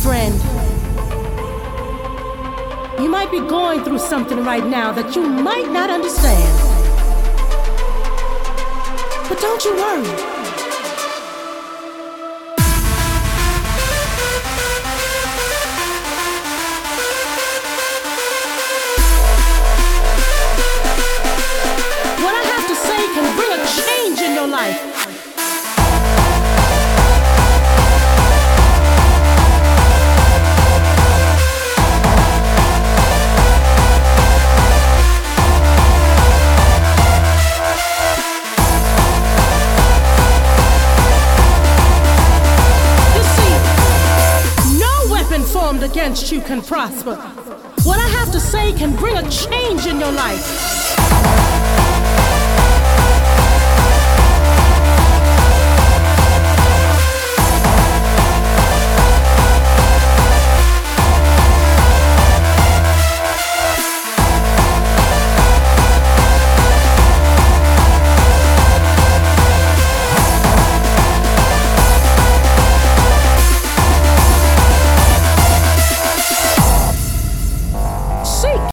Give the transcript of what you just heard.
Friend, you might be going through something right now that you might not understand. But don't you worry. What I have to say can bring a change in your life. Formed against you can prosper. What I have to say can bring a change in your life.